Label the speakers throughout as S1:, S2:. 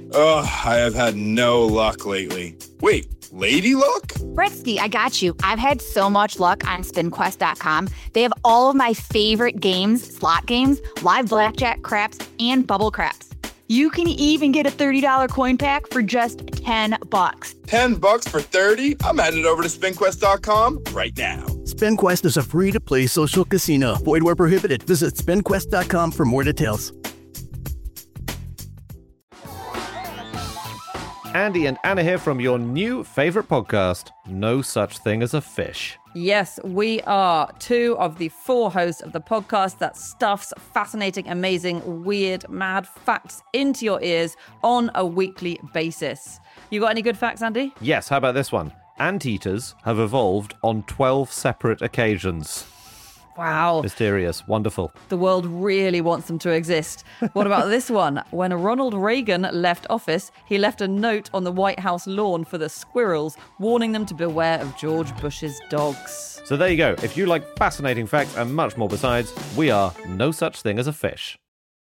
S1: Ugh, I have had no luck lately. Wait, lady luck?
S2: Bretsky, I got you. I've had so much luck on SpinQuest.com. They have all of my favorite games, slot games, live blackjack, craps, and bubble craps. You can even get a $30 coin pack for just $10.
S1: $10 for 30? I'm headed over to SpinQuest.com right now.
S3: SpinQuest is a free-to-play social casino. Void where prohibited. Visit SpinQuest.com for more details.
S4: Andy and Anna here from your new favorite podcast, No Such Thing as a Fish.
S5: Yes, we are two of the four hosts of the podcast that stuffs fascinating, amazing, weird, mad facts into your ears on a weekly basis. You got any good facts, Andy?
S4: Yes, how about this one? Anteaters have evolved on 12 separate occasions.
S5: Wow.
S4: Mysterious. Wonderful.
S5: The world really wants them to exist. What about this one? When Ronald Reagan left office, he left a note on the White House lawn for the squirrels, warning them to beware of George Bush's dogs.
S4: So there you go. If you like fascinating facts and much more besides, we are No Such Thing as a Fish.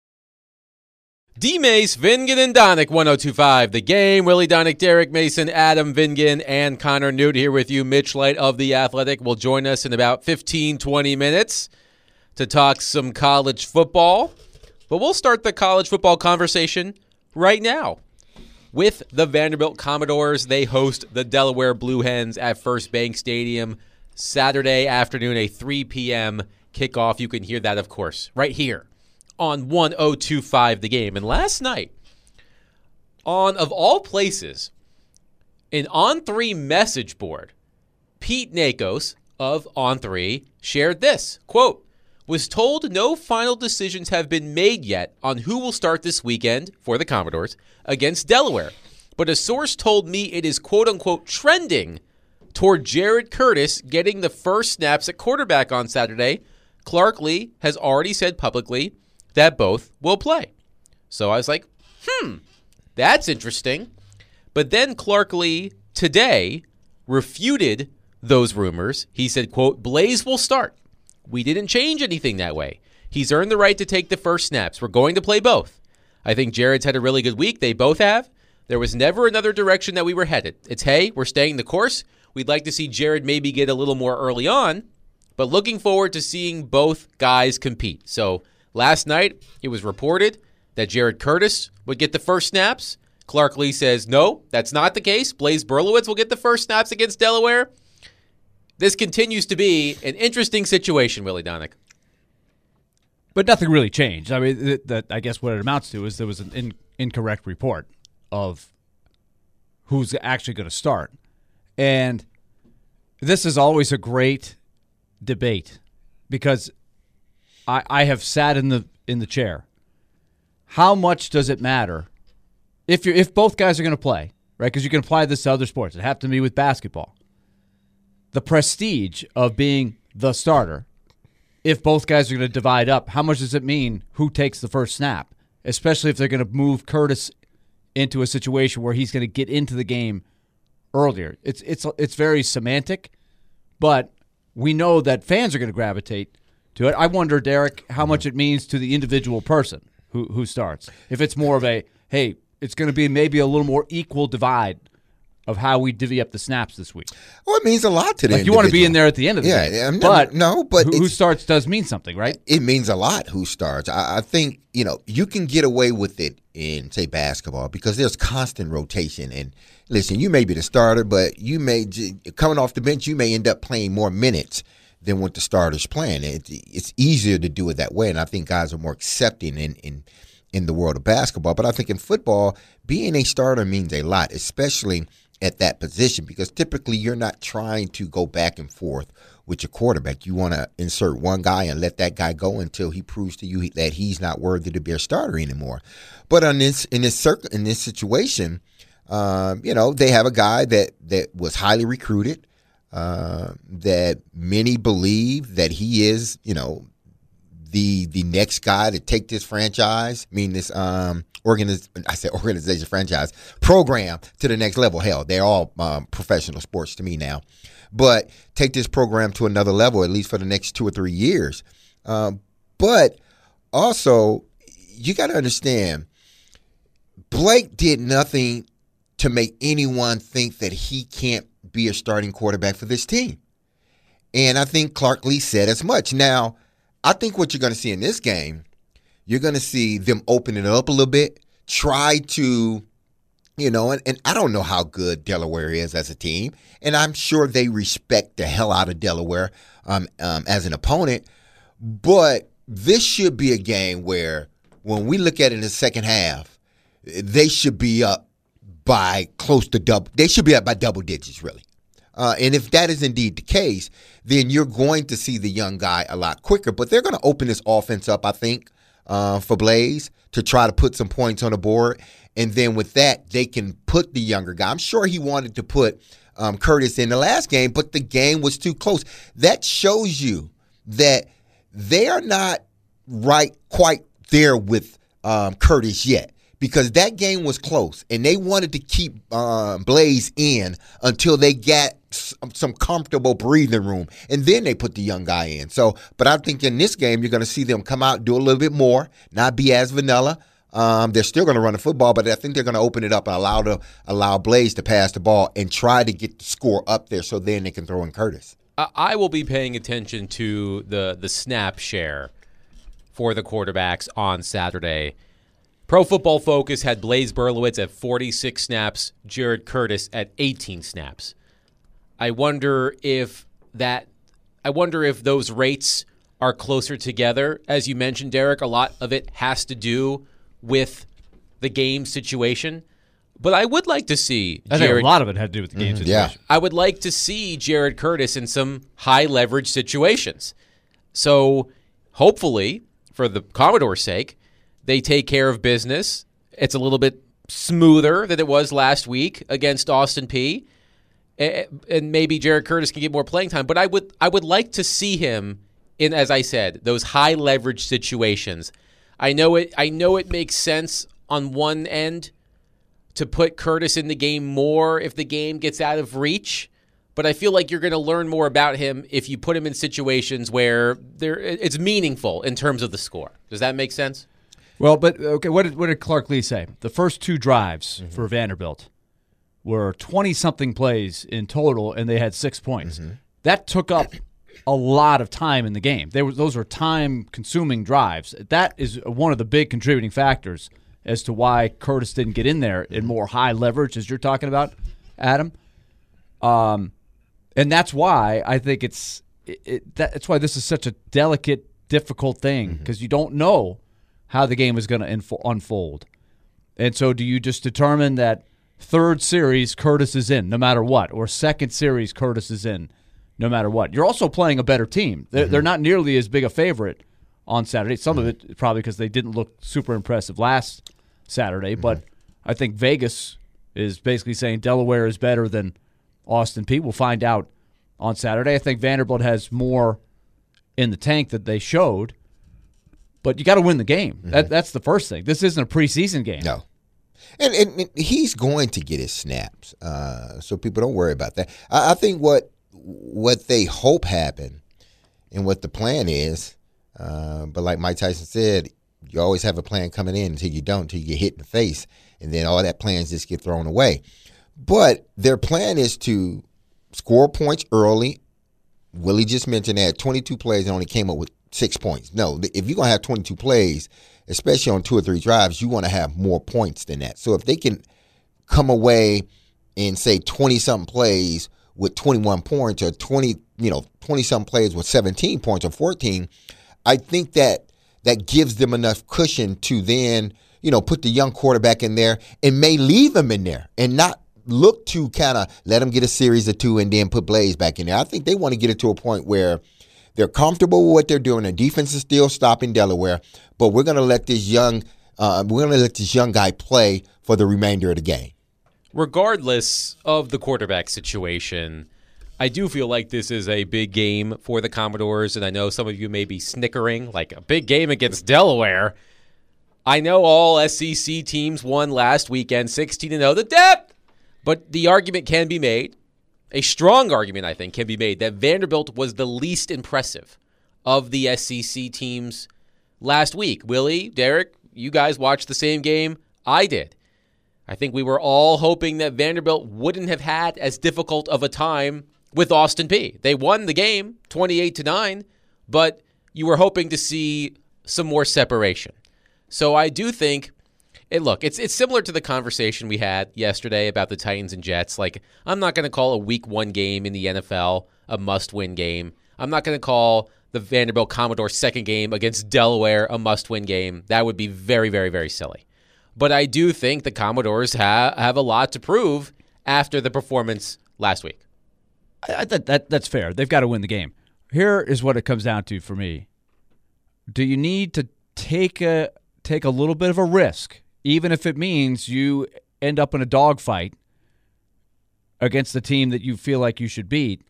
S6: D-Mace, Vingan, and Donick, 102.5 The Game. Willie Donick, Derek Mason, Adam Vingan, and Connor Newt here with you. Mitch Light of The Athletic will join us in about 15-20 minutes to talk some college football. But we'll start the college football conversation right now with the Vanderbilt Commodores. They host the Delaware Blue Hens at First Bank Stadium Saturday afternoon, a 3 p.m. kickoff. You can hear that, of course, right here on 102.5 The Game. And last night, of all places, an On3 message board, Pete Nakos of On3 shared this, quote, was told no final decisions have been made yet on who will start this weekend for the Commodores against Delaware. But a source told me it is, quote unquote, trending toward Jared Curtis getting the first snaps at quarterback on Saturday. Clark Lee has already said publicly that both will play. So I was like, that's interesting. But then Clark Lee today refuted those rumors. He said, quote, Blaze will start. We didn't change anything that way. He's earned the right to take the first snaps. We're going to play both. I think Jared's had a really good week. They both have. There was never another direction that we were headed. It's, hey, we're staying the course. We'd like to see Jared maybe get a little more early on, but looking forward to seeing both guys compete. So last night, it was reported that Jared Curtis would get the first snaps. Clark Lee says, no, that's not the case. Blaze Berlowitz will get the first snaps against Delaware. This continues to be an interesting situation, Willie Donick.
S7: But nothing really changed. I mean, I guess what it amounts to is there was an incorrect report of who's actually going to start. And this is always a great debate because I have sat in the chair. How much does it matter if both guys are going to play, right? Because you can apply this to other sports. It happened to me with basketball. The prestige of being the starter, if both guys are going to divide up, how much does it mean who takes the first snap? Especially if they're going to move Curtis into a situation where he's going to get into the game earlier. It's very semantic, but we know that fans are going to gravitate to it. I wonder, Derek, how much it means to the individual person who starts. If it's more of a, hey, it's going to be maybe a little more equal divide of how we divvy up the snaps this week.
S8: Well, it means a lot to the
S7: individual. You want to be in there at the end of the game. But who starts does mean something, right?
S8: It means a lot who starts. I think, you can get away with it in, say, basketball because there's constant rotation. And listen, you may be the starter, but you may, coming off the bench, you may end up playing more minutes than what the starter's playing. It's easier to do it that way, and I think guys are more accepting in the world of basketball. But I think in football, being a starter means a lot, especially at that position, because typically you're not trying to go back and forth with your quarterback. You want to insert one guy and let that guy go until he proves to you that he's not worthy to be a starter anymore. But in this situation, they have a guy that was highly recruited, that many believe that he is, the next guy to take this franchise, this organization franchise program to the next level. Hell, they're all professional sports to me now. But take this program to another level, at least for the next 2 or 3 years. But also, you got to understand, Blake did nothing to make anyone think that he can't be a starting quarterback for this team. And I think Clark Lee said as much. Now, I think what you're going to see in this game, you're going to see them open it up a little bit, try to, and I don't know how good Delaware is as a team, and I'm sure they respect the hell out of Delaware as an opponent, but this should be a game where when we look at it in the second half, they should be up by close to double. They should be up by double digits, really. And if that is indeed the case, then you're going to see the young guy a lot quicker. But they're going to open this offense up, I think, for Blaze to try to put some points on the board. And then with that, they can put the younger guy. I'm sure he wanted to put Curtis in the last game, but the game was too close. That shows you that they are not quite there with Curtis yet. Because that game was close, and they wanted to keep Blaze in until they got some comfortable breathing room, and then they put the young guy in. So, but I think in this game, you're going to see them come out, do a little bit more, not be as vanilla. They're still going to run the football, but I think they're going to open it up and allow Blaze to pass the ball and try to get the score up there so then they can throw in Curtis.
S6: I will be paying attention to the snap share for the quarterbacks on Saturday. Pro Football Focus had Blaze Berlowitz at 46 snaps, Jared Curtis at 18 snaps. I wonder if those rates are closer together. As you mentioned, Derek, a lot of it has to do with the game situation. But I would like to see
S7: I think a lot of it had to do with the game situation.
S6: I would like to see Jared Curtis in some high leverage situations. So hopefully, for the Commodore's sake, they take care of business. It's a little bit smoother than it was last week against Austin Peay. And maybe Jared Curtis can get more playing time. But I would like to see him in, as I said, those high leverage situations. I know it makes sense on one end to put Curtis in the game more if the game gets out of reach. But I feel like you're going to learn more about him if you put him in situations where it's meaningful in terms of the score. Does that make sense?
S7: Well, but okay, what did Clark Lee say? The first two drives for Vanderbilt were 20-something plays in total, and they had 6 points. That took up a lot of time in the game. Those were time-consuming drives. That is one of the big contributing factors as to why Curtis didn't get in there in more high leverage, as you're talking about, Adam. And that's why I think that's why this is such a delicate, difficult thing, because you don't know how the game is going to unfold. And so do you just determine that third series Curtis is in no matter what, or second series Curtis is in no matter what? You're also playing a better team. They're not nearly as big a favorite on Saturday. Some of it probably because they didn't look super impressive last Saturday, but I think Vegas is basically saying Delaware is better than Austin Peay. We'll find out on Saturday. I think Vanderbilt has more in the tank that they showed. But you got to win the game. That's the first thing. This isn't a preseason game.
S8: No. And he's going to get his snaps, so people don't worry about that. I think what they hope happen and what the plan is, but like Mike Tyson said, you always have a plan coming in until you don't, until you get hit in the face, and then all that plans just get thrown away. But their plan is to score points early. Willie just mentioned they had 22 plays and only came up with 6 points. No, if you're going to have 22 plays, especially on 2 or 3 drives, you want to have more points than that. So if they can come away and say 20-something plays with 21 points or 20-something plays with 17 points or 14, I think that gives them enough cushion to then, put the young quarterback in there and may leave him in there and not look to kind of let him get a series of 2 and then put Blaze back in there. I think they want to get it to a point where they're comfortable with what they're doing. The defense is still stopping Delaware, but we're going to let this young guy play for the remainder of the game.
S6: Regardless of the quarterback situation, I do feel like this is a big game for the Commodores, and I know some of you may be snickering, like a big game against Delaware. I know all SEC teams won last weekend, 16-0, the depth, but the argument can be made. A strong argument, I think, can be made that Vanderbilt was the least impressive of the SEC teams last week. Willie, Derek, you guys watched the same game I did. I think we were all hoping that Vanderbilt wouldn't have had as difficult of a time with Austin Peay. They won the game 28-9, but you were hoping to see some more separation. So I do think, it's similar to the conversation we had yesterday about the Titans and Jets. Like, I'm not going to call a week 1 game in the NFL a must-win game. I'm not going to call the Vanderbilt Commodores' second game against Delaware a must-win game. That would be very, very, very silly. But I do think the Commodores have a lot to prove after the performance last week.
S7: That's fair. They've got to win the game. Here is what it comes down to for me. Do you need to take a little bit of a risk, even if it means you end up in a dogfight against the team that you feel like you should beat,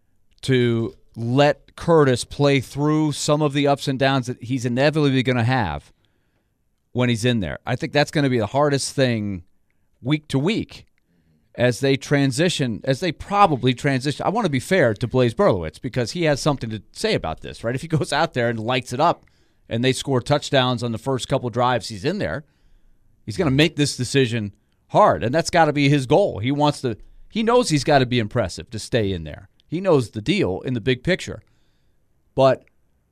S7: to let Curtis play through some of the ups and downs that he's inevitably going to have when he's in there? I think that's going to be the hardest thing week to week as they probably transition. I want to be fair to Blaise Berlowitz because he has something to say about this, right? If he goes out there and lights it up and they score touchdowns on the first couple drives he's in there, he's going to make this decision hard, and that's got to be his goal. He knows he's got to be impressive to stay in there. He knows the deal in the big picture. But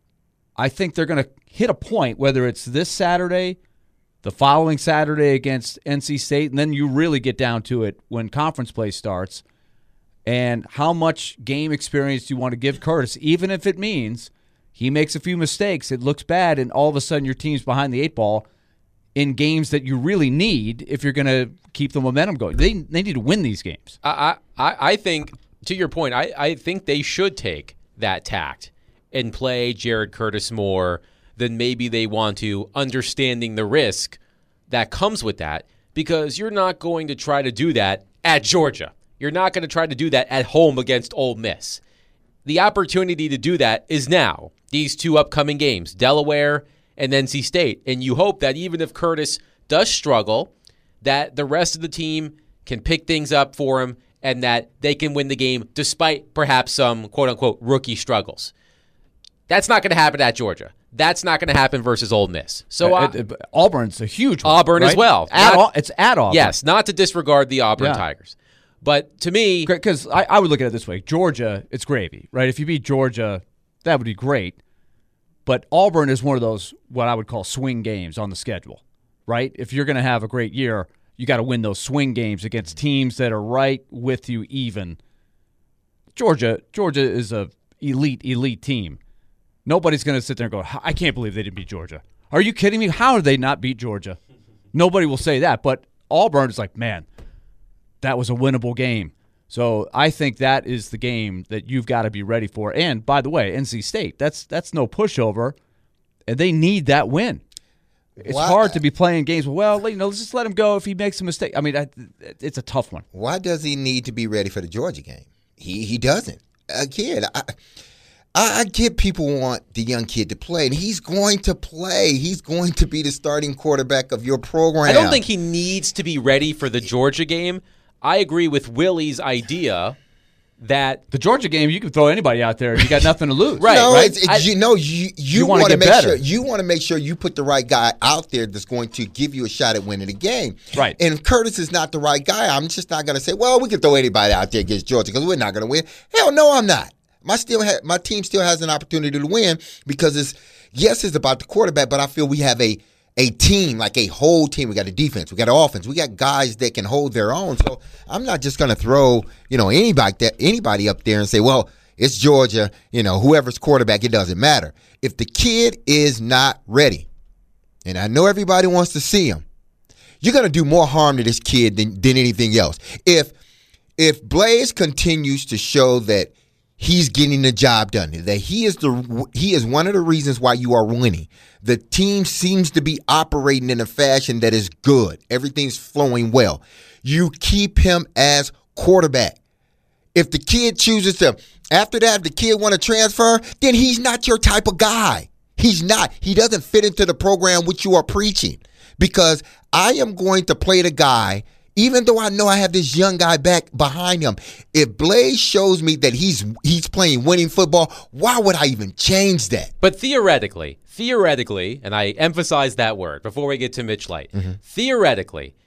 S7: I think they're going to hit a point, whether it's this Saturday, the following Saturday against NC State, and then you really get down to it when conference play starts, and how much game experience do you want to give Curtis, even if it means he makes a few mistakes, it looks bad, and all of a sudden your team's behind the 8 ball in games that you really need if you're going to keep the momentum going. They need to win these games.
S6: I think, to your point, I think they should take that tact and play Jared Curtis more than maybe they want to, understanding the risk that comes with that, because you're not going to try to do that at Georgia. You're not going to try to do that at home against Ole Miss. The opportunity to do that is now, these 2 upcoming games, Delaware and NC State. And you hope that even if Curtis does struggle, that the rest of the team can pick things up for him and that they can win the game despite perhaps some quote-unquote rookie struggles. That's not going to happen at Georgia. That's not going to happen versus Ole Miss. So
S7: Auburn's a huge one,
S6: Auburn
S7: right?
S6: as well.
S7: It's at Auburn.
S6: Yes, not to disregard the Auburn Tigers. But to me,
S7: because I would look at it this way: Georgia, it's gravy, right? If you beat Georgia, that would be great. But Auburn is one of those what I would call swing games on the schedule, right? If you're going to have a great year, you got to win those swing games against teams that are right with you even. Georgia is a elite team. Nobody's going to sit there and go, I can't believe they didn't beat Georgia. Are you kidding me? How did they not beat Georgia? Nobody will say that. But Auburn is like, man, that was a winnable game. So I think that is the game that you've got to be ready for. And, by the way, NC State, that's no pushover, and they need that win. It's hard to be playing games. Well, let's just let him go if he makes a mistake. I mean, it's a tough one.
S8: Why does he need to be ready for the Georgia game? He doesn't. Again, I get people want the young kid to play, and he's going to play. He's going to be the starting quarterback of your program.
S6: I don't think he needs to be ready for the Georgia game. I agree with Willie's idea that
S7: the Georgia game, you can throw anybody out there. You got nothing to lose.
S6: Right.
S8: No,
S6: right?
S8: You want to make sure you want to make sure you put the right guy out there that's going to give you a shot at winning the game.
S7: Right.
S8: And Curtis is not the right guy. I'm just not going to say, well, we can throw anybody out there against Georgia because we're not going to win. Hell no, I'm not. My team still has an opportunity to win because it's about the quarterback, but I feel we have a team, like a whole team. We got a defense, we got an offense, we got guys that can hold their own. So I'm not just going to throw anybody up there and say, well, it's Georgia, whoever's quarterback, it doesn't matter. If the kid is not ready, and I know everybody wants to see him, you're going to do more harm to this kid than anything else. If Blaise continues to show that he's getting the job done, that he is one of the reasons why you are winning. The team seems to be operating in a fashion that is good. Everything's flowing well. You keep him as quarterback. If the kid chooses to, after that, if the kid want to transfer, then he's not your type of guy. He's not. He doesn't fit into the program which you are preaching. Because I am going to play the guy, even though I know I have this young guy back behind him. If Blaise shows me that he's playing winning football, why would I even change that?
S6: But theoretically, and I emphasize that word before we get to Mitch Light, theoretically,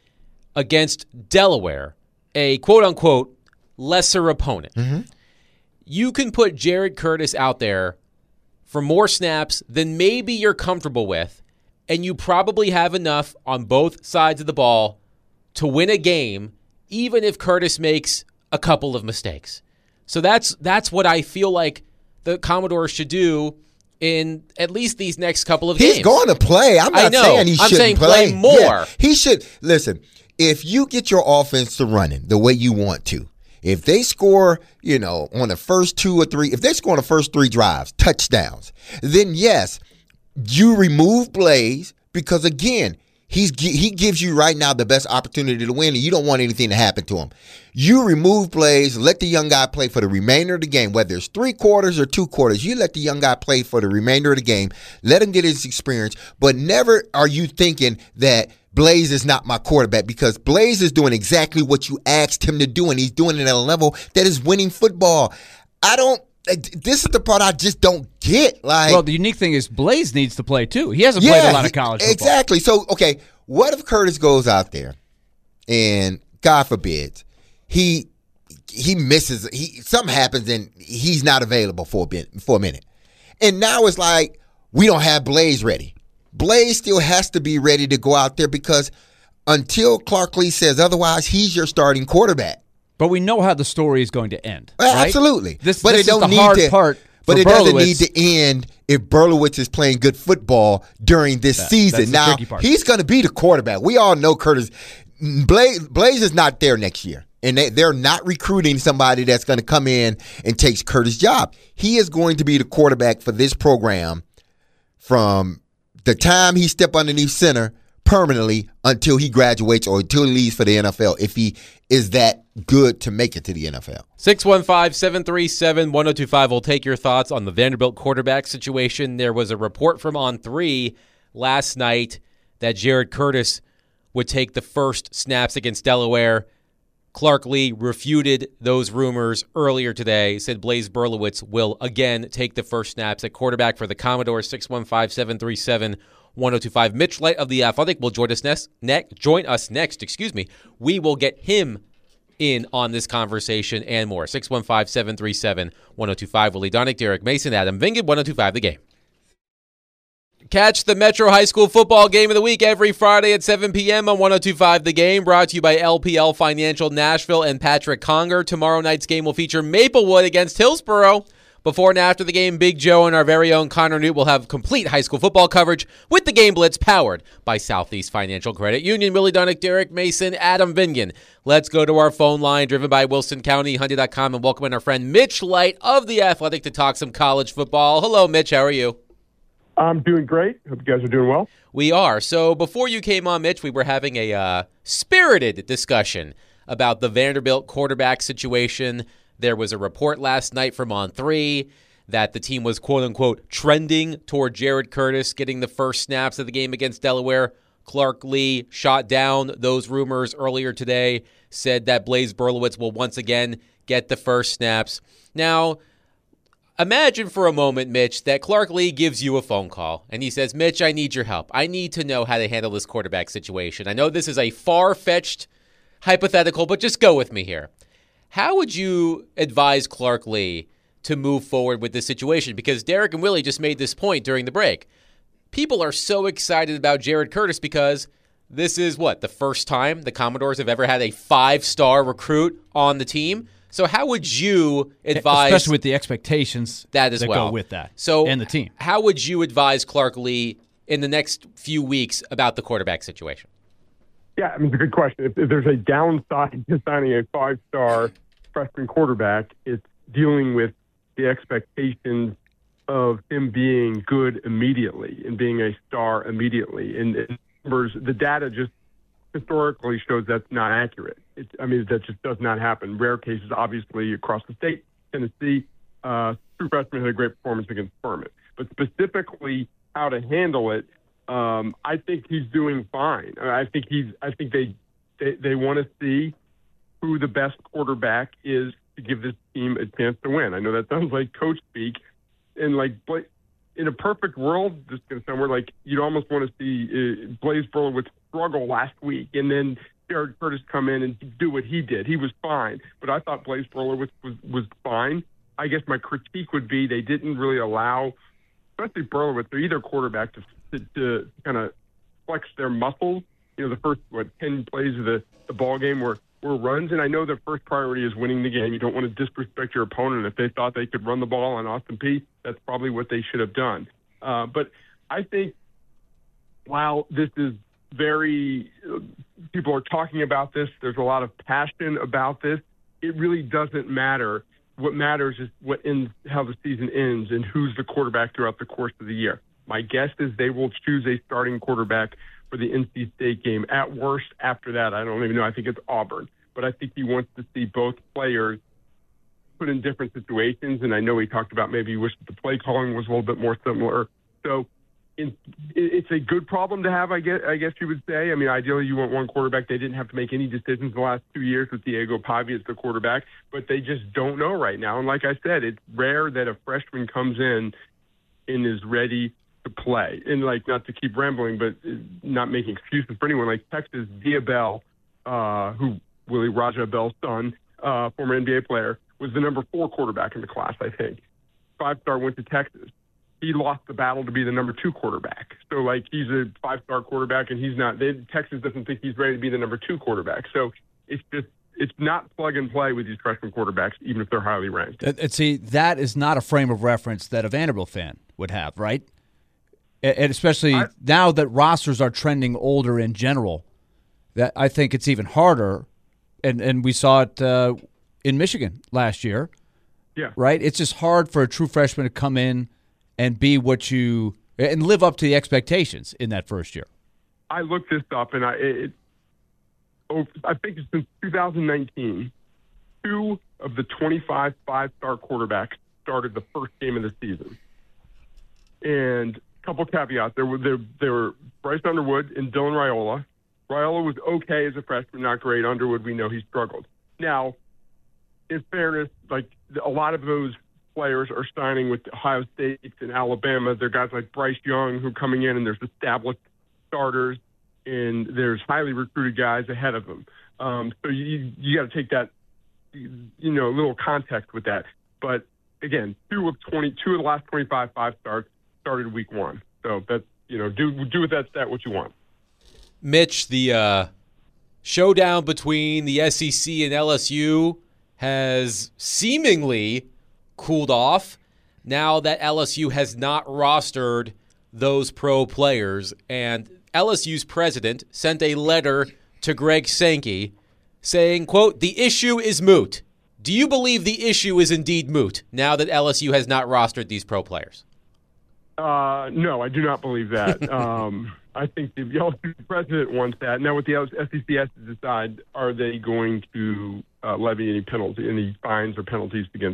S6: against Delaware, a quote-unquote lesser opponent.
S8: Mm-hmm.
S6: You can put Jared Curtis out there for more snaps than maybe you're comfortable with, and you probably have enough on both sides of the ball to win a game, even if Curtis makes a couple of mistakes. So that's what I feel like the Commodores should do in at least these next couple of games.
S8: He's going to play. I'm not saying he shouldn't
S6: saying
S8: play
S6: more.
S8: Yeah, he should. Listen, if you get your offense to running the way you want to, if they score, on the first 2 or 3, if they score on the first 3 drives, touchdowns, then yes, you remove Blaze because, again, he gives you right now the best opportunity to win, and you don't want anything to happen to him. You remove Blaze, let the young guy play for the remainder of the game, whether it's 3 quarters or 2 quarters. You let the young guy play for the remainder of the game. Let him get his experience, but never are you thinking that Blaze is not my quarterback, because Blaze is doing exactly what you asked him to do, and he's doing it at a level that is winning football. This is the part I just don't get.
S7: Well, the unique thing is Blaze needs to play too. He hasn't played a lot of college football.
S8: Exactly. So, okay, what if Curtis goes out there and, God forbid, he misses, something happens and he's not available for a minute. And now it's like we don't have Blaze ready. Blaze still has to be ready to go out there, because until Clark Lee says otherwise, he's your starting quarterback.
S7: But we know how the story is going to end. Right?
S8: Absolutely.
S7: This is the hard part.
S8: But it
S7: Berlowitz.
S8: doesn't need to end if Berlowitz is playing good football during this season.
S7: That's the
S8: now,
S7: tricky part.
S8: he's going to be the quarterback. We all know Curtis. Blaze is not there next year. And they're not recruiting somebody that's going to come in and take Curtis' job. He is going to be the quarterback for this program from the time he steps underneath center permanently until he graduates or until he leaves for the NFL, if he is that good to make it to the NFL.
S6: 615-737-1025. We'll take your thoughts on the Vanderbilt quarterback situation. There was a report from On3 last night that Jared Curtis would take the first snaps against Delaware. Clark Lee refuted those rumors earlier today, said Blaze Berlowitz will again take the first snaps at quarterback for the Commodores. 615-737-1025. Mitch Light of The Athletic will join us next. We will get him in on this conversation and more. 615-737-1025. Willie Donick, Derek Mason, Adam Vingan, 1025 The Game. Catch the Metro High School football game of the week every Friday at 7 p.m. on 1025 The Game, brought to you by LPL Financial Nashville and Patrick Conger. Tomorrow night's game will feature Maplewood against Hillsborough. Before and after the game, Big Joe and our very own Connor Newt will have complete high school football coverage with the Game Blitz, powered by Southeast Financial Credit Union. Willie Donick, Derek Mason, Adam Vingan. Let's go to our phone line, driven by Wilson County, Hyundai.com, and welcome in our friend Mitch Light of The Athletic to talk some college football. Hello, Mitch. How are you?
S9: I'm doing great. Hope you guys are doing well.
S6: We are. So before you came on, Mitch, we were having a spirited discussion about the Vanderbilt quarterback situation. There was a report last night from On3 that the team was, quote-unquote, trending toward Jared Curtis getting the first snaps of the game against Delaware. Clark Lee shot down those rumors earlier today, said that Blaze Berlowitz will once again get the first snaps. Now, imagine for a moment, Mitch, that Clark Lee gives you a phone call and he says, Mitch, I need your help. I need to know how to handle this quarterback situation. I know this is a far-fetched hypothetical, but just go with me here. How would you advise Clark Lee to move forward with this situation? Because Derek and Willie just made this point during the break. People are so excited about Jared Curtis because this is, the first time the Commodores have ever had a 5-star recruit on the team? So how would you advise,
S7: especially with the expectations
S6: that
S7: go with that,
S6: so
S7: and the team? How
S6: would you advise Clark Lee in the next few weeks about the quarterback situation?
S9: Yeah, it's a good question. If there's a downside to signing a 5-star freshman quarterback, it's dealing with the expectations of him being good immediately and being a star immediately. And numbers, the data just historically shows that's not accurate. That just does not happen. Rare cases, obviously, across the state. Tennessee, true freshman had a great performance against Furman. But specifically how to handle it, I think he's doing fine. I think they want to see who the best quarterback is to give this team a chance to win. I know that sounds like coach speak, and in a perfect world, this is somewhere you'd almost want to see Blaze Berlowitz struggle last week and then Jared Curtis come in and do what he did. He was fine, but I thought Blaise Berler was fine. I guess my critique would be they didn't really allow, especially Berler, to either quarterback to kind of flex their muscles. The first 10 plays of the ball game were runs, and I know their first priority is winning the game. You don't want to disrespect your opponent. If they thought they could run the ball on Austin Peay, that's probably what they should have done. But I think while this is people are talking about this, there's a lot of passion about this, it really doesn't matter. What matters is how the season ends and who's the quarterback throughout the course of the year. My guess is they will choose a starting quarterback for the NC State game. At worst, after that, I don't even know. I think it's Auburn. But I think he wants to see both players put in different situations. And I know he talked about maybe he wished the play calling was a little bit more similar. So it's a good problem to have, I guess you would say. I mean, ideally, you want one quarterback. They didn't have to make any decisions the last 2 years with Diego Pavia as the quarterback, but they just don't know right now. And like I said, it's rare that a freshman comes in and is ready to play. And not to keep rambling, but not making excuses for anyone, like Texas, Dia Bell, who Willie Raja Bell's son, former NBA player, was the number 4 quarterback in the class, I think. 5-star went to Texas. He lost the battle to be the number 2 quarterback. So he's a 5-star quarterback and he's not. Texas doesn't think he's ready to be the number 2 quarterback. So it's not plug and play with these freshman quarterbacks, even if they're highly ranked.
S7: And see, that is not a frame of reference that a Vanderbilt fan would have, right? And especially now that rosters are trending older in general, that I think it's even harder. And we saw it in Michigan last year.
S9: Yeah.
S7: Right? It's just hard for a true freshman to come in and be and live up to the expectations in that first year.
S9: I looked this up, and I think since 2019, 2 of the 25 5-star quarterbacks started the first game of the season. And a couple caveats. There were Bryce Underwood and Dylan Raiola. Raiola was okay as a freshman, not great. Underwood, we know he struggled. Now, in fairness, a lot of those players are signing with Ohio State and Alabama. There are guys like Bryce Young who are coming in, and there's established starters, and there's highly recruited guys ahead of them. So you got to take that, little context with that. But again, 2 of the last 25 5-stars started week 1. So that's do with that stat what you want.
S6: Mitch, the showdown between the SEC and LSU has seemingly cooled off now that LSU has not rostered those pro players. And LSU's president sent a letter to Greg Sankey saying, quote, "The issue is moot." Do you believe the issue is indeed moot now that LSU has not rostered these pro players?
S9: No, I do not believe that. I think the LSU president wants that. Now, what the SEC has to decide, are they going to levy any fines or penalties against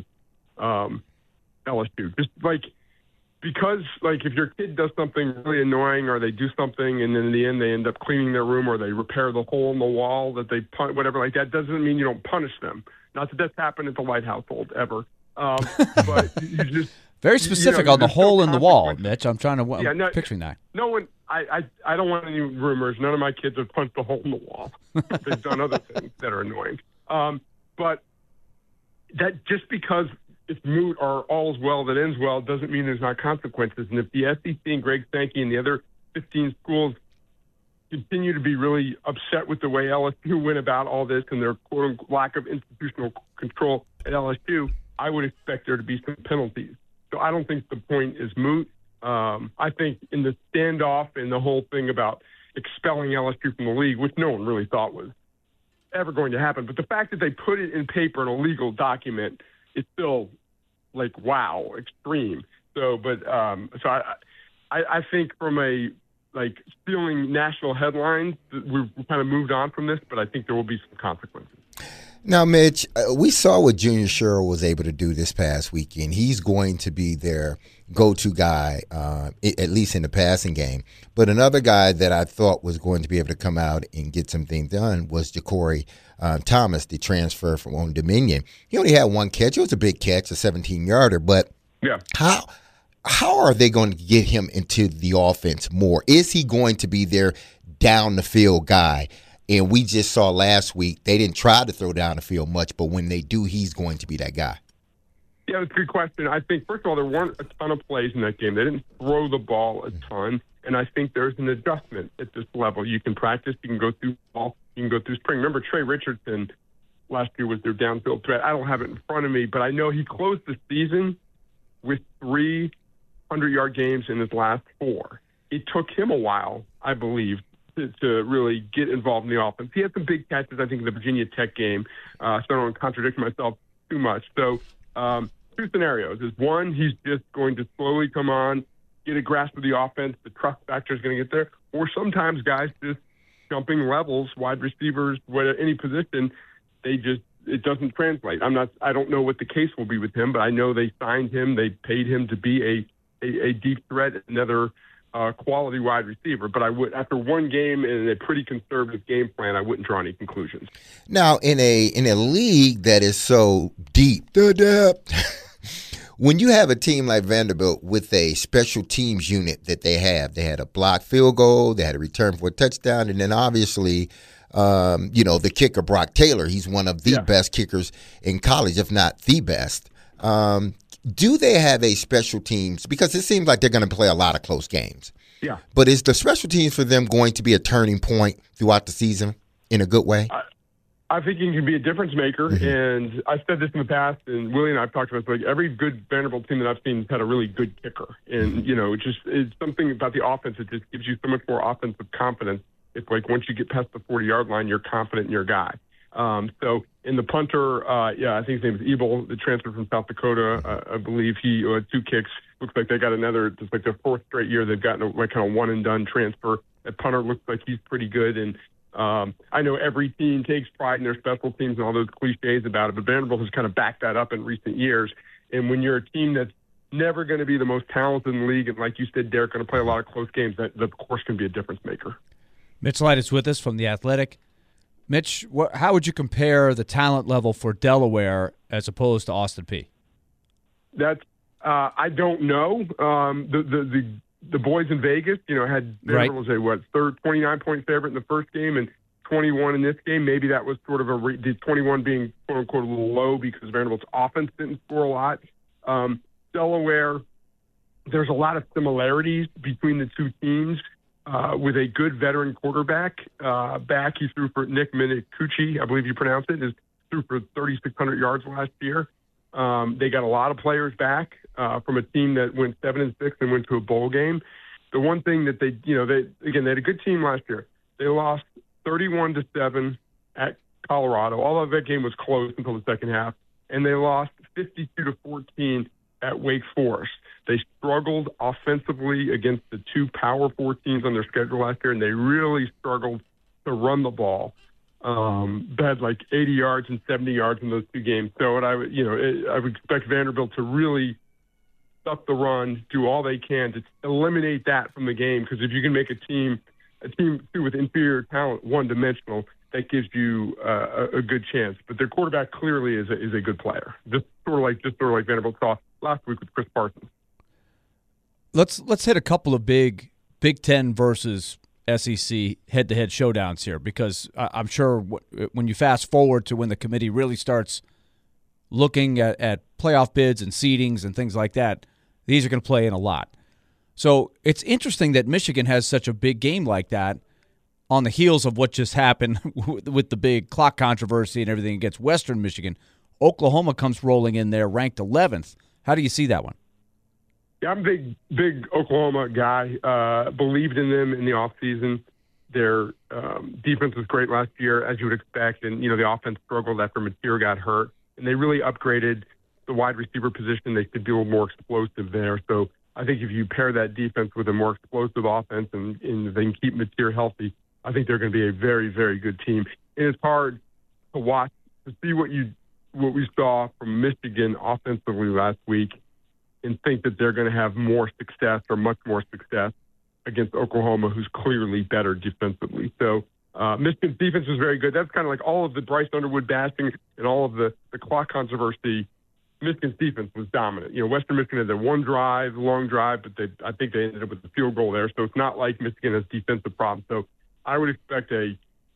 S9: LSU? Just because if your kid does something really annoying, or they do something and then in the end they end up cleaning their room, or they repair the hole in the wall that they whatever like that, doesn't mean you don't punish them. Not that that's happened at the White household ever. But you just
S7: very specific on the hole in the wall, Mitch. I'm trying to picturing that.
S9: No one. I don't want any rumors. None of my kids have punched a hole in the wall. They've done other things that are annoying. But that just because it's moot or all's well that ends well doesn't mean there's not consequences. And if the SEC and Greg Sankey and the other 15 schools continue to be really upset with the way LSU went about all this and their quote-unquote lack of institutional control at LSU, I would expect there to be some penalties. So I don't think the point is moot. I think in the standoff and the whole thing about expelling LSU from the league, which no one really thought was ever going to happen, but the fact that they put it in paper in a legal document, it's still wow, extreme. So, but so I think from a stealing national headlines, we've kind of moved on from this, but I think there will be some consequences.
S8: Now, Mitch, we saw what Junior Sherrill was able to do this past weekend. He's going to be their go-to guy, at least in the passing game. But another guy that I thought was going to be able to come out and get some things done was Ja'Cory Thomas, the transfer from Old Dominion. He only had one catch. It was a big catch, a 17-yarder. But
S9: yeah,
S8: how are they going to get him into the offense more? Is he going to be their down-the-field guy? And we just saw last week they didn't try to throw down the field much, but when they do, he's going to be that guy.
S9: Yeah, that's a good question. I think, first of all, there weren't a ton of plays in that game. They didn't throw the ball a ton, and I think there's an adjustment at this level. You can practice. You can go through fall. You can go through spring. Remember, Trey Richardson last year was their downfield threat. I don't have it in front of me, but I know he closed the season with 300-yard games in his last 4. It took him a while, I believe, to really get involved in the offense. He had some big catches, I think, in the Virginia Tech game, so I don't want to contradict myself too much. So, 2 scenarios is one, he's just going to slowly come on, get a grasp of the offense, the trust factor is going to get there, or sometimes guys just jumping levels, wide receivers, any position, it doesn't translate. I don't know what the case will be with him, but I know they signed him, they paid him to be a deep threat, another quality wide receiver. But I would, after one game and a pretty conservative game plan, I wouldn't draw any conclusions.
S8: Now, in a league that is so deep, the depth. When you have a team like Vanderbilt with a special teams unit that they had a blocked field goal, they had a return for a touchdown, and then obviously, the kicker, Brock Taylor, he's one of the best kickers in college, if not the best. Do they have a special teams? Because it seems like they're going to play a lot of close games.
S9: Yeah.
S8: But is the special teams for them going to be a turning point throughout the season in a good way?
S9: I think he can be a difference maker, and I've said this in the past, and Willie and I have talked about this, like every good Vanderbilt team that I've seen has had a really good kicker. And, it's something about the offense that just gives you so much more offensive confidence. It's like once you get past the 40-yard line, you're confident in your guy. So in the punter, I think his name is Ebel, the transfer from South Dakota. I believe he had 2 kicks. Looks like they got another, just like their 4th straight year, they've gotten a kind of one-and-done transfer. That punter looks like he's pretty good, and I know every team takes pride in their special teams and all those cliches about it, but Vanderbilt has kind of backed that up in recent years. And when you're a team that's never going to be the most talented in the league, and like you said, Derek, going to play a lot of close games, that of course can be a difference maker.
S7: Mitch Light is with us from The Athletic. Mitch, how would you compare the talent level for Delaware as opposed to Austin Peay?
S9: That's I don't know. The boys in Vegas, had Vanderbilt was a 29-point favorite in the first game and 21 in this game. Maybe that was sort of the 21 being quote unquote a little low because Vanderbilt's offense didn't score a lot. Delaware, there's a lot of similarities between the two teams. With a good veteran quarterback, he threw for Nick Minicucci, I believe you pronounce it, threw for 3,600 yards last year. They got a lot of players back from a team that went 7-6 and went to a bowl game. The one thing that they had a good team last year. They lost 31-7 at Colorado. All of that game was close until the second half, and they lost 52-14 at Wake Forest. They struggled offensively against the 2 Power 4 teams on their schedule last year, and they really struggled to run the ball. They had like 80 yards and 70 yards in those 2 games. So I would expect Vanderbilt to really stuff the run, do all they can to eliminate that from the game. Because if you can make a team with inferior talent one-dimensional, that gives you a good chance. But their quarterback clearly is a good player. Just sort of like Vanderbilt saw last week with Chris Parsons.
S7: Let's hit a couple of Big Ten versus SEC head-to-head showdowns here, because I'm sure when you fast forward to when the committee really starts looking at playoff bids and seedings and things like that, these are going to play in a lot. So it's interesting that Michigan has such a big game like that on the heels of what just happened with the big clock controversy and everything against Western Michigan. Oklahoma comes rolling in there, ranked 11th. How do you see that one?
S9: Yeah, I'm a big Oklahoma guy. Believed in them in the offseason. Their defense was great last year, as you would expect, and the offense struggled after Mateer got hurt. And they really upgraded the wide receiver position. They could be a little more explosive there. So I think if you pair that defense with a more explosive offense and they can keep Mateer healthy, I think they're going to be a very, very good team. And it's hard to watch, to see what we saw from Michigan offensively last week and think that they're going to have more success or much more success against Oklahoma, who's clearly better defensively. So Michigan's defense was very good. That's kind of like all of the Bryce Underwood bashing and all of the clock controversy. Michigan's defense was dominant. Western Michigan had their one long drive, but I think they ended up with the field goal there. So it's not like Michigan has defensive problems. So I would expect a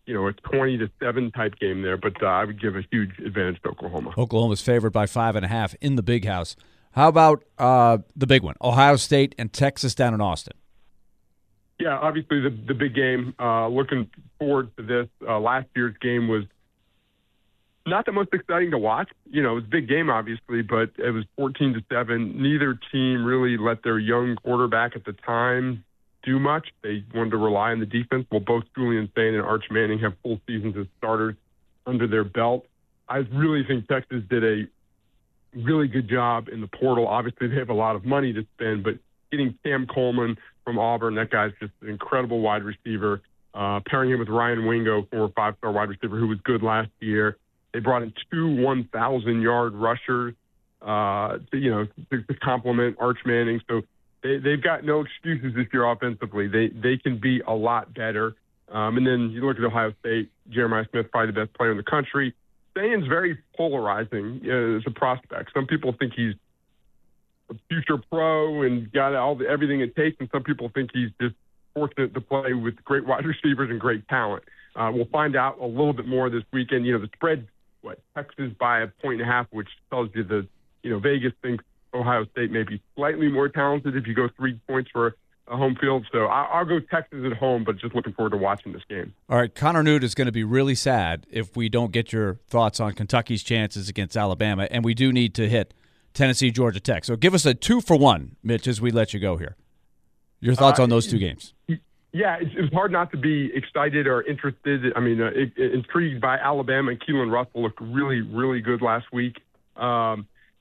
S9: a 20-7 type game there, but I would give a huge advantage to Oklahoma.
S7: Oklahoma's favored by 5.5 in the Big House. How about the big one, Ohio State and Texas down in Austin?
S9: Yeah, obviously the big game. Looking forward to this. Last year's game was not the most exciting to watch. It was a big game, obviously, but it was 14-7. Neither team really let their young quarterback at the time do much. They wanted to rely on the defense. Well, both Julian Sain and Arch Manning have full seasons as starters under their belt. I really think Texas did a really good job in the portal. Obviously, they have a lot of money to spend, but getting Cam Coleman from Auburn, that guy's just an incredible wide receiver. Pairing him with Ryan Wingo, former 5-star wide receiver who was good last year. They brought in 2 1,000-yard rushers to complement Arch Manning. So they've got no excuses this year offensively. They can be a lot better. And then you look at Ohio State, Jeremiah Smith, probably the best player in the country. Sain's very polarizing as a prospect. Some people think he's a future pro and got everything it takes, and some people think he's just fortunate to play with great wide receivers and great talent. We'll find out a little bit more this weekend. The spread, Texas by 1.5, which tells you that Vegas thinks Ohio State may be slightly more talented if you go 3 points for a home field. So I'll go Texas at home, but just looking forward to watching this game.
S7: All right, Connor Newt is going to be really sad if we don't get your thoughts on Kentucky's chances against Alabama, and we do need to hit Tennessee, Georgia Tech. So give us a 2-for-1, Mitch, as we let you go here. Your thoughts on those two games?
S9: Yeah, it's hard not to be excited or interested. I mean, intrigued by Alabama, and Keelan Russell looked really, really good last week. I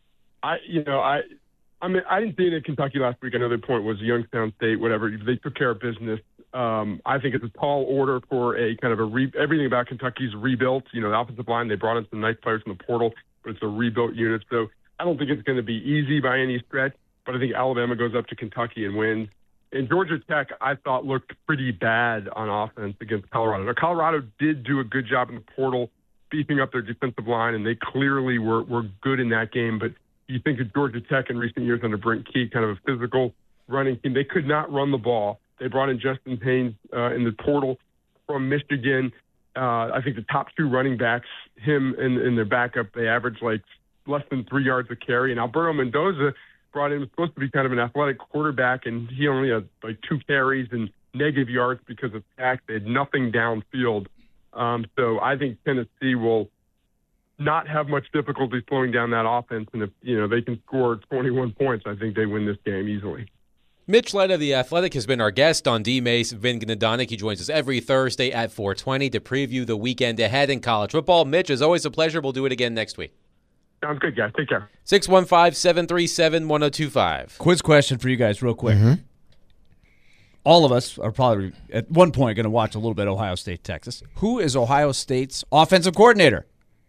S9: didn't see it in Kentucky last week. I know their point was Youngstown State, whatever. They took care of business. I think it's a tall order for a kind of everything about Kentucky's rebuilt. The offensive line, they brought in some nice players from the portal, but it's a rebuilt unit. So I don't think it's going to be easy by any stretch, but I think Alabama goes up to Kentucky and wins. And Georgia Tech, I thought, looked pretty bad on offense against Colorado. Now, Colorado did do a good job in the portal, beefing up their defensive line, and they clearly were good in that game. But you think of Georgia Tech in recent years under Brent Key, kind of a physical running team. They could not run the ball. They brought in Justin Haynes in the portal from Michigan. I think the top 2 running backs, him and their backup, they average like less than 3 yards a carry. And Alberto Mendoza brought in, was supposed to be kind of an athletic quarterback, and he only had like 2 carries and negative yards because of sacks. They had nothing downfield. So I think Tennessee will not have much difficulty slowing down that offense. And if they can score 21 points, I think they win this game easily.
S6: Mitch Light of The Athletic has been our guest on D-Mace. Vin Gnadonic, he joins us every Thursday at 4:20 to preview the weekend ahead in college football. Mitch, it's always a pleasure. We'll do it again next week.
S9: Sounds good, guys. Take care.
S6: 615-737-1025.
S7: Quiz question for you guys real quick. Mm-hmm. All of us are probably at one point going to watch a little bit Ohio State, Texas. Who is Ohio State's offensive coordinator?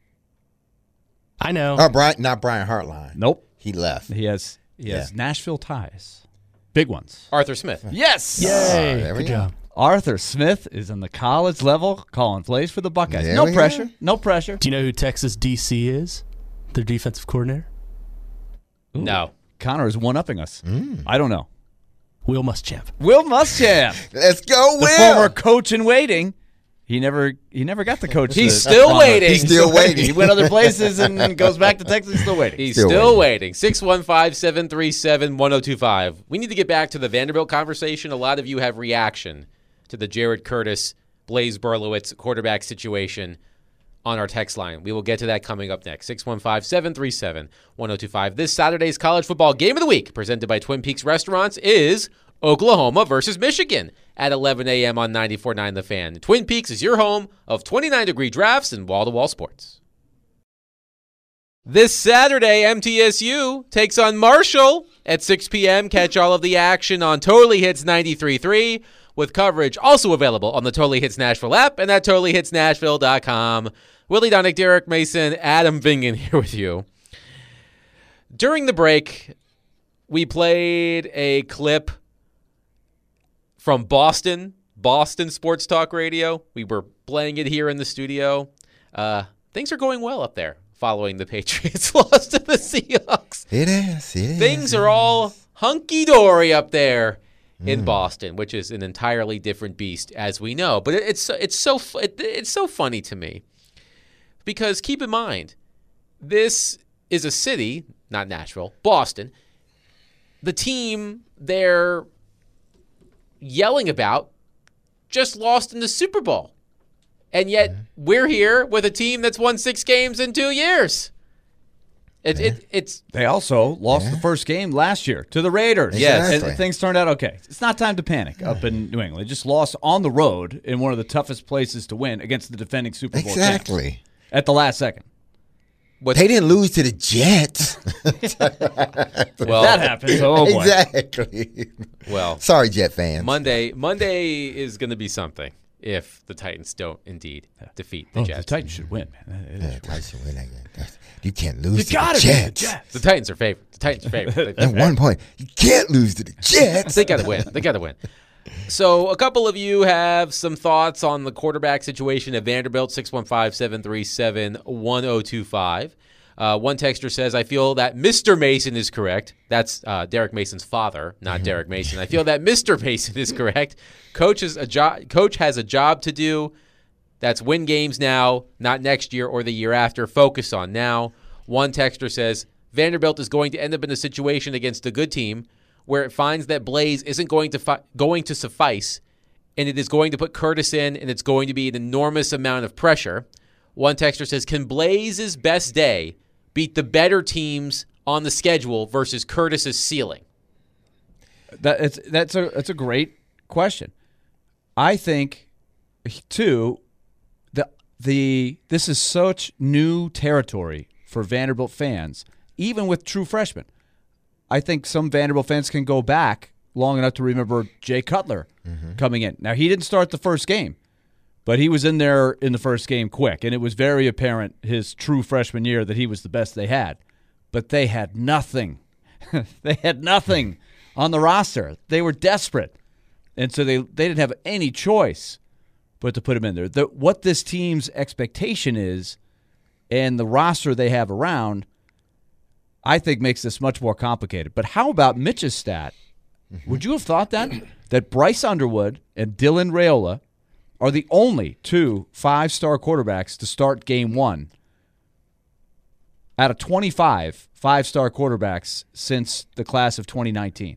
S10: I know.
S8: Not Brian Hartline.
S7: Nope.
S8: He left.
S7: He has Nashville ties. Big ones.
S6: Arthur Smith.
S7: Yes.
S10: Yay. Good job.
S7: Arthur Smith is in the college level calling plays for the Buckeyes.
S8: There
S7: No
S8: we
S7: pressure.
S8: go.
S7: No pressure.
S10: Do you know who Texas DC is? Their defensive coordinator?
S7: Ooh.
S6: No.
S7: Connor is one-upping us. I don't know.
S10: Will Muschamp.
S7: Will Muschamp.
S8: Let's go,
S7: The
S8: Will.
S7: former coach in waiting. He never got the coach.
S6: He's still waiting.
S8: He's still waiting.
S7: He went other places and goes back to Texas. He's still waiting.
S6: He's still waiting. 615-737-1025. We need to get back to the Vanderbilt conversation. A lot of you have reaction to the Jared Curtis, Blaise Berlowitz quarterback situation on our text line. We will get to that coming up next. 615-737-1025. This Saturday's college football game of the week, presented by Twin Peaks Restaurants, is Oklahoma versus Michigan at 11 a.m. on 94.9 The Fan. Twin Peaks is your home of 29-degree drafts and wall-to-wall sports. This Saturday, MTSU takes on Marshall at 6 p.m. Catch all of the action on Totally Hits 93.3, with coverage also available on the Totally Hits Nashville app and at TotallyHitsNashville.com. Willie Donick, Derek Mason, Adam Vingan here with you. During the break, we played a clip from Boston Sports Talk Radio. We were playing it here in the studio. Things are going well up there following the Patriots' loss to the Seahawks.
S8: It is.
S6: Things are all hunky-dory up there in Boston, which is an entirely different beast, as we know. But it's so funny to me because keep in mind, this is a city, not Nashville, Boston. The team they're yelling about just lost in the Super Bowl. And yet we're here with a team that's won 6 games in 2 years.
S7: They also lost the first game last year to the Raiders.
S6: Yes.
S7: And things turned out okay. It's not time to panic up in New England. Just lost on the road in one of the toughest places to win against the defending Super Bowl champs at the last second.
S8: They didn't lose to the Jets.
S7: Well, that happens. Oh, boy.
S8: Exactly.
S6: Well,
S8: sorry, Jet fans.
S6: Monday is going to be something if the Titans don't indeed defeat the Jets.
S7: The Titans should win, man.
S8: The Titans should win. You can't lose to the Jets.
S6: The Titans are favorite.
S8: At one point, you can't lose to the Jets.
S6: They got to win. So a couple of you have some thoughts on the quarterback situation at Vanderbilt, 615-737-1025. One texter says, I feel that Mr. Mason is correct. That's Derek Mason's father, not Derek Mason. I feel that Mr. Mason is correct. Coach has a job to do. That's win games now, not next year or the year after. Focus on now. One texter says, Vanderbilt is going to end up in a situation against a good team where it finds that Blaze isn't going to suffice, and it is going to put Curtis in, and it's going to be an enormous amount of pressure. One texter says, can Blaze's best day beat the better teams on the schedule versus Curtis's ceiling?
S7: That's a great question. I think, too, this is such new territory for Vanderbilt fans, even with true freshmen. I think some Vanderbilt fans can go back long enough to remember Jay Cutler coming in. Now, he didn't start the first game, but he was in there in the first game quick, and it was very apparent his true freshman year that he was the best they had. But they had nothing. They had nothing on the roster. They were desperate, and so they didn't have any choice but to put him in there. What this team's expectation is and the roster they have around, I think makes this much more complicated. But how about Mitch's stat? Would you have thought that Bryce Underwood and Dylan Raiola are the only 2 5-star quarterbacks to start game 1 out of 25 5-star quarterbacks since the class of 2019?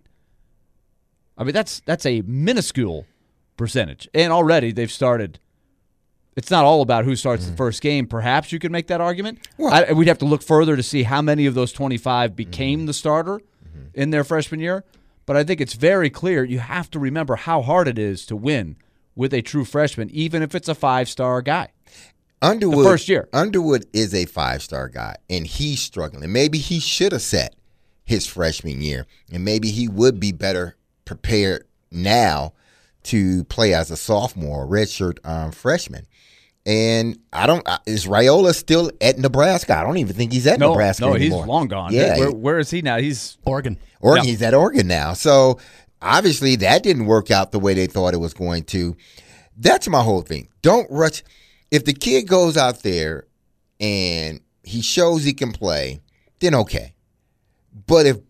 S7: I mean, that's a minuscule percentage. And already they've started. It's not all about who starts the first game. Perhaps you could make that argument. We'd have to look further to see how many of those 25 became the starter in their freshman year. But I think it's very clear you have to remember how hard it is to win with a true freshman, even if it's a 5-star guy.
S8: Underwood,
S7: the first year.
S8: Underwood is a 5-star guy, and he's struggling. Maybe he should have set his freshman year, and maybe he would be better prepared now to play as a sophomore, redshirt freshman. And is Raiola still at Nebraska? I don't even think he's at Nebraska anymore.
S7: No, he's long gone.
S8: Yeah.
S7: Where is he now? He's
S10: Oregon.
S8: Yeah. He's at Oregon now. So obviously that didn't work out the way they thought it was going to. That's my whole thing. Don't rush. If the kid goes out there and he shows he can play, then okay. But if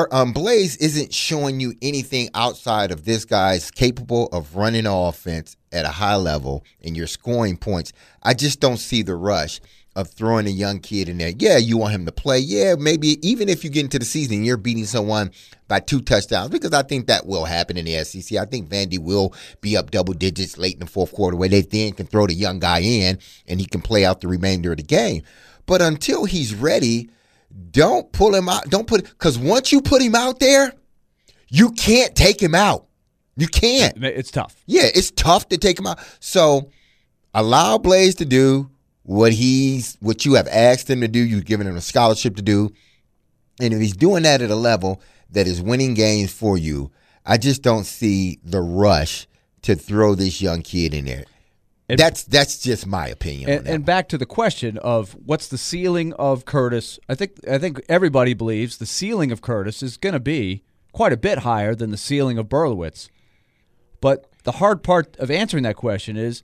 S8: Blaze isn't showing you anything outside of this guy's capable of running offense at a high level and you're scoring points, I just don't see the rush of throwing a young kid in there. Yeah, you want him to play. Yeah, maybe even if you get into the season, you're beating someone by 2 touchdowns, because I think that will happen in the SEC. I think Vandy will be up double digits late in the fourth quarter where they then can throw the young guy in and he can play out the remainder of the game. But until he's ready, don't pull him out. Because once you put him out there, you can't take him out. You can't.
S7: It's tough.
S8: Yeah, it's tough to take him out. So allow Blaze to do what you have asked him to do. You've given him a scholarship to do. And if he's doing that at a level that is winning games for you, I just don't see the rush to throw this young kid in there. That's just my opinion.
S7: And back to the question of what's the ceiling of Curtis. I think everybody believes the ceiling of Curtis is going to be quite a bit higher than the ceiling of Berlowitz. But the hard part of answering that question is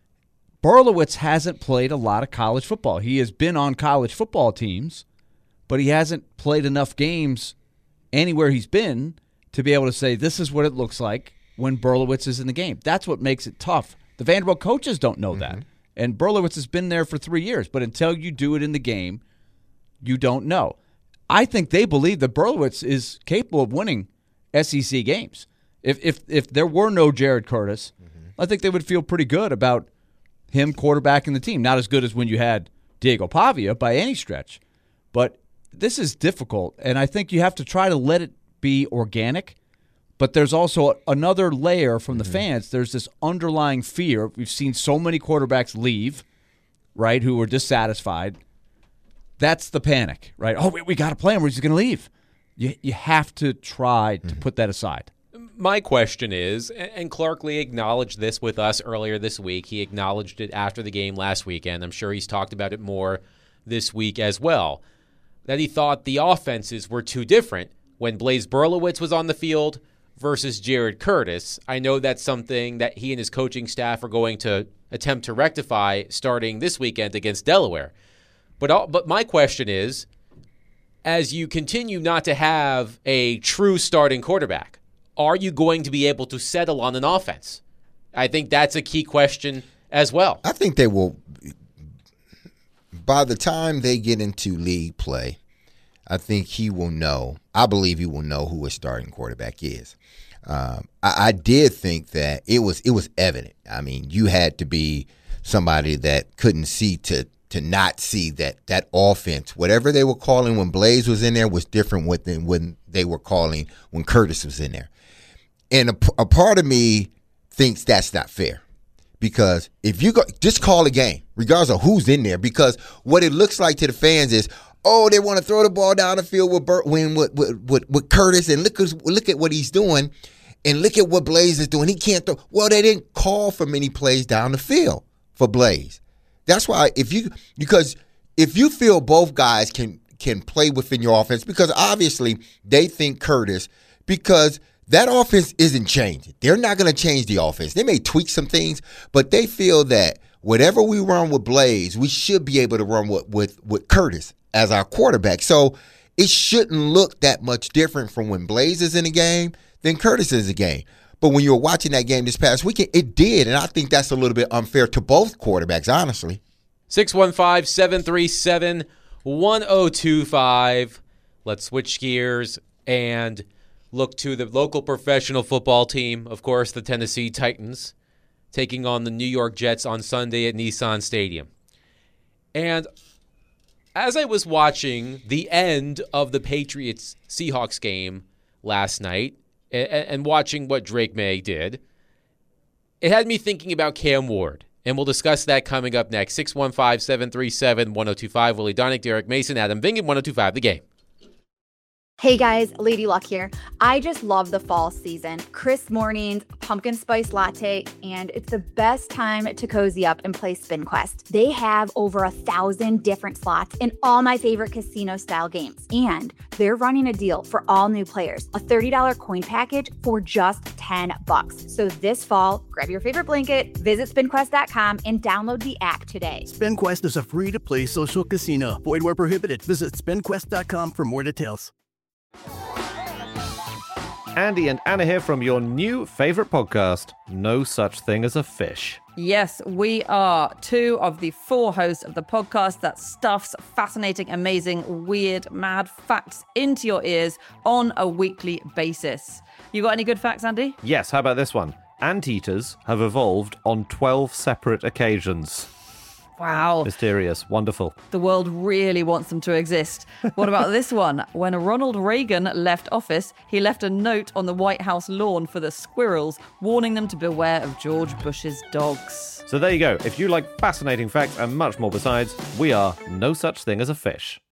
S7: Berlowitz hasn't played a lot of college football. He has been on college football teams, but he hasn't played enough games anywhere he's been to be able to say this is what it looks like when Berlowitz is in the game. That's what makes it tough. The Vanderbilt coaches don't know that. And Berlowitz has been there for 3 years, but until you do it in the game, you don't know. I think they believe that Berlowitz is capable of winning SEC games. If there were no Jared Curtis, I think they would feel pretty good about him quarterbacking the team. Not as good as when you had Diego Pavia by any stretch, but this is difficult, and I think you have to try to let it be organic. But there's also another layer from the fans. There's this underlying fear. We've seen so many quarterbacks leave, right, who were dissatisfied. That's the panic, right? Oh, we got to play him. We're just going to leave. You have to try to put that aside.
S6: My question is, and Clark Lee acknowledged this with us earlier this week. He acknowledged it after the game last weekend. I'm sure he's talked about it more this week as well, that he thought the offenses were too different when Blaise Berlowitz was on the field versus Jared Curtis. I know that's something that he and his coaching staff are going to attempt to rectify starting this weekend against Delaware. But my question is, as you continue not to have a true starting quarterback, are you going to be able to settle on an offense? I think that's a key question as well.
S8: I think they will. By the time they get into league play, I think he will know. I believe he will know who his starting quarterback is. I did think that it was evident. I mean, you had to be somebody that couldn't see to not see that offense, whatever they were calling when Blaise was in there, was different than when they were calling when Curtis was in there. And a part of me thinks that's not fair, because if you just call a game, regardless of who's in there, because what it looks like to the fans is, oh, they want to throw the ball down the field with Curtis, and look at what he's doing, and look at what Blaise is doing. He can't throw. Well, they didn't call for many plays down the field for Blaise. That's why because if you feel both guys can play within your offense, because obviously they think Curtis, because that offense isn't changing. They're not going to change the offense. They may tweak some things, but they feel that whatever we run with Blaise, we should be able to run with Curtis as our quarterback. So it shouldn't look that much different from when Blaise is in the game than Curtis is in the game. But when you were watching that game this past weekend, it did, and I think that's a little bit unfair to both quarterbacks, honestly.
S6: 615-737-1025. Let's switch gears and look to the local professional football team, of course, the Tennessee Titans, taking on the New York Jets on Sunday at Nissan Stadium. And as I was watching the end of the Patriots-Seahawks game last night and watching what Drake May did, it had me thinking about Cam Ward. And we'll discuss that coming up next. 615-737-1025. Willie Donick, Derek Mason, Adam Vingan, 1025 The Game.
S2: Hey guys, Lady Luck here. I just love the fall season. Crisp mornings, pumpkin spice latte, and it's the best time to cozy up and play Spin Quest. They have over 1,000 different slots in all my favorite casino-style games. And they're running a deal for all new players. A $30 coin package for just $10. So this fall, grab your favorite blanket, visit SpinQuest.com, and download the app today.
S3: SpinQuest is a free-to-play social casino. Void where prohibited. Visit SpinQuest.com for more details.
S4: Andy and Anna here from your new favorite podcast, No Such Thing as a Fish.
S5: Yes, we are two of the four hosts of the podcast that stuffs fascinating, amazing, weird, mad facts into your ears on a weekly basis. You got any good facts, Andy?
S4: Yes, how about this one? Anteaters have evolved on 12 separate occasions.
S5: Wow.
S4: Mysterious. Wonderful.
S5: The world really wants them to exist. What about this one? When Ronald Reagan left office, he left a note on the White House lawn for the squirrels, warning them to beware of George Bush's dogs.
S4: So there you go. If you like fascinating facts and much more besides, we are No Such Thing as a Fish.